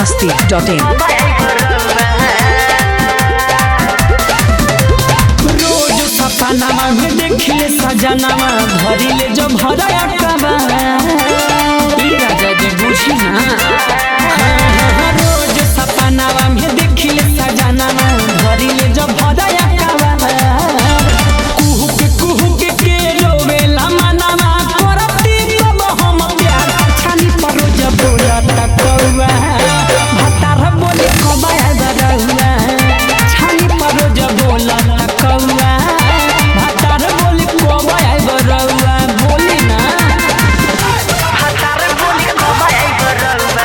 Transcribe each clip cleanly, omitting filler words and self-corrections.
biharmasti.in रोज सपनावा में देखले सजनावा धरिले जो भरया कबा ई राजा जी बुझी ना रोज सपनावा में देखले सजनावा धरिले जो भरया कबा कुहुक के रोवेला मनावा करती तब हम प्यार छानी पर जब बोला तकवा भतार बोले कबाया दरहुआ छानी पर जब बोला तकवा भतार बोले कबाया दरहुआ बोली ना भतार बोले कबाया दरहुआ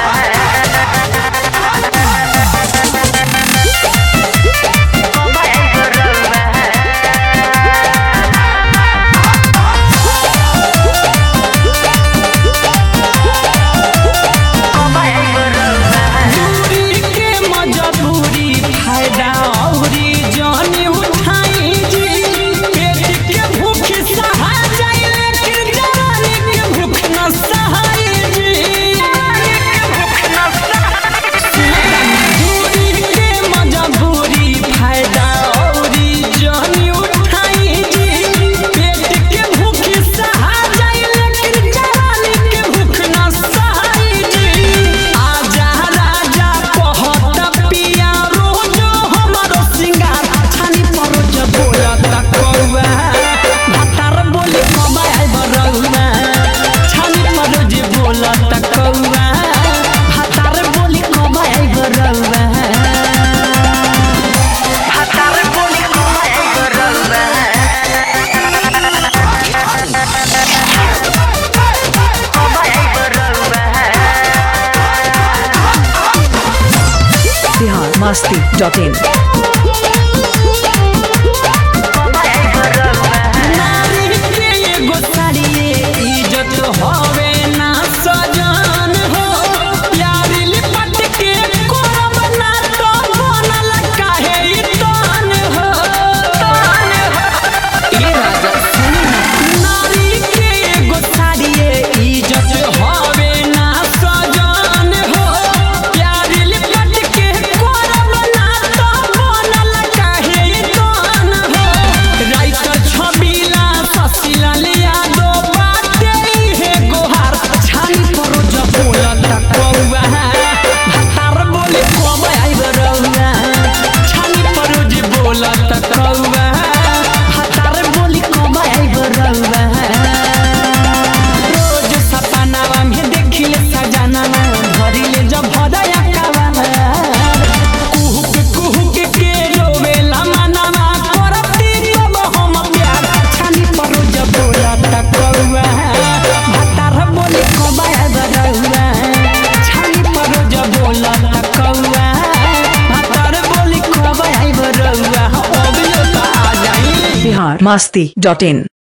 दूरी के मजबूरी फायदा औरी जानी उठाई जी पेट के भूख सहा जाए लेकिन जवानी के भूख न सहाई जी दूरी के मजबूरी फायदा औरी जानी उठाई जी पेट के भूख सहा जाए लेकिन जवानी के भूख न सहाई जी आजा राजा कहत पिया रोज हमरो सिंगार छानी पर जब बोला तकवा भतार बोले कबाया बरहुआ छानी पर जब बोला तकवा भतार बोले कबाया बरहुआ भतार बोले कबाया बरहुआ कबाया बरहुआ biharmasti.in नारी के एगो साड़िए इज्जत होवे ना सजन हो प्यारी लिपट के कोरब ना तो बनल काहे ई तन हो ये राजा सुनी ना नारी के एगो साड़िए इज्जत होवे ना सजन हो प्यारी लिपट के कोरब ना तो बनल काहे ई तन हो राइटर छबिला ससिला लिया दो बाटे हे गोहार छानी पर जब बोला तकवा भतार बोले कबाया बरहुआ छानी पर जब बोला तकवा भतार बोले कबाया बरहुआ रोज सपनावा में देखिले सजनावा धरिले जब भरया कबा कुहुक के रोवेला मनावा करती तब हम प्यार छानी पर जब बोला तकवा भतार बोले कबाया बरहुआ छानी पर जब बोला तकवा भतार बोले कबाया बरहुआ अब यो तो आ जाई biharmasti.in